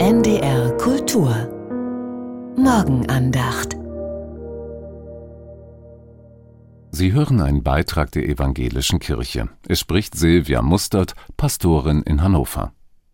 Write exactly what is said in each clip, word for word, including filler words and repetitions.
N D R Kultur Morgenandacht. Sie hören einen Beitrag der Evangelischen Kirche. Es spricht Silvia Mustert, Pastorin in Hannover.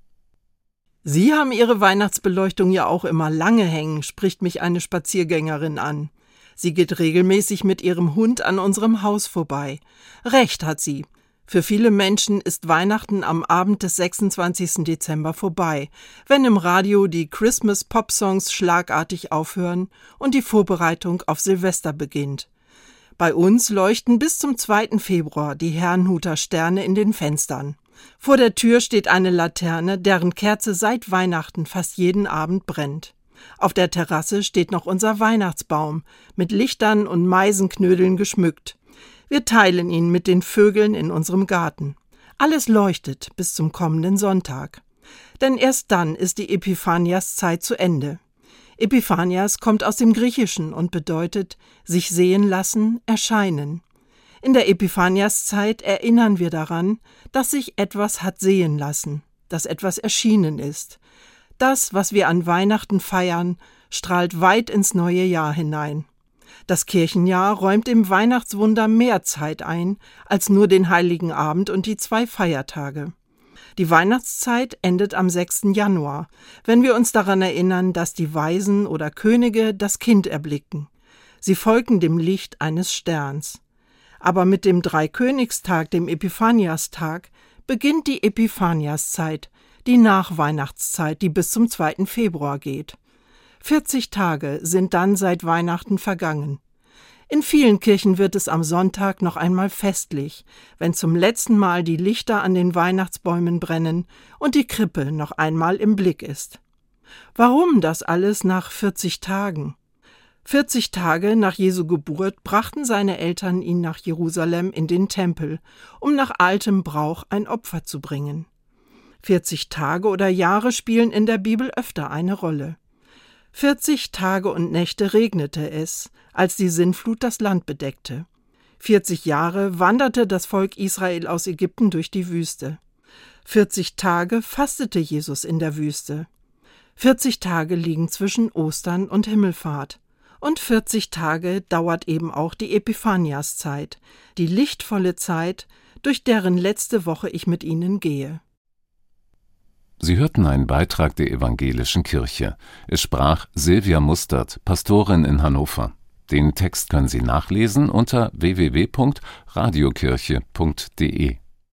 Sie haben Ihre Weihnachtsbeleuchtung ja auch immer lange hängen, spricht mich eine Spaziergängerin an. Sie geht regelmäßig mit ihrem Hund an unserem Haus vorbei. Recht hat sie. Für viele Menschen ist Weihnachten am Abend des sechsundzwanzigsten Dezember vorbei, wenn im Radio die Christmas-Pop-Songs schlagartig aufhören und die Vorbereitung auf Silvester beginnt. Bei uns leuchten bis zum zweiten Februar die Herrnhuter Sterne in den Fenstern. Vor der Tür steht eine Laterne, deren Kerze seit Weihnachten fast jeden Abend brennt. Auf der Terrasse steht noch unser Weihnachtsbaum, mit Lichtern und Meisenknödeln geschmückt. Wir teilen ihn mit den Vögeln in unserem Garten. Alles leuchtet bis zum kommenden Sonntag. Denn erst dann ist die Epiphaniaszeit zu Ende. Epiphanias kommt aus dem Griechischen und bedeutet sich sehen lassen, erscheinen. In der Epiphaniaszeit erinnern wir daran, dass sich etwas hat sehen lassen, dass etwas erschienen ist. Das, was wir an Weihnachten feiern, strahlt weit ins neue Jahr hinein. Das Kirchenjahr räumt dem Weihnachtswunder mehr Zeit ein als nur den Heiligen Abend und die zwei Feiertage. Die Weihnachtszeit endet am sechsten Januar, wenn wir uns daran erinnern, dass die Weisen oder Könige das Kind erblicken. Sie folgen dem Licht eines Sterns. Aber mit dem Dreikönigstag, dem Epiphaniastag, beginnt die Epiphaniaszeit, die Nachweihnachtszeit, die bis zum zweiten Februar geht. vierzig Tage sind dann seit Weihnachten vergangen. In vielen Kirchen wird es am Sonntag noch einmal festlich, wenn zum letzten Mal die Lichter an den Weihnachtsbäumen brennen und die Krippe noch einmal im Blick ist. Warum das alles nach vierzig Tagen? vierzig Tage nach Jesu Geburt brachten seine Eltern ihn nach Jerusalem in den Tempel, um nach altem Brauch ein Opfer zu bringen. vierzig Tage oder Jahre spielen in der Bibel öfter eine Rolle. vierzig Tage und Nächte regnete es, als die Sintflut das Land bedeckte. vierzig Jahre wanderte das Volk Israel aus Ägypten durch die Wüste. vierzig Tage fastete Jesus in der Wüste. vierzig Tage liegen zwischen Ostern und Himmelfahrt. Und vierzig Tage dauert eben auch die Epiphaniaszeit, die lichtvolle Zeit, durch deren letzte Woche ich mit Ihnen gehe. Sie hörten einen Beitrag der Evangelischen Kirche. Es sprach Silvia Mustert, Pastorin in Hannover. Den Text können Sie nachlesen unter w w w punkt radiokirche punkt d e.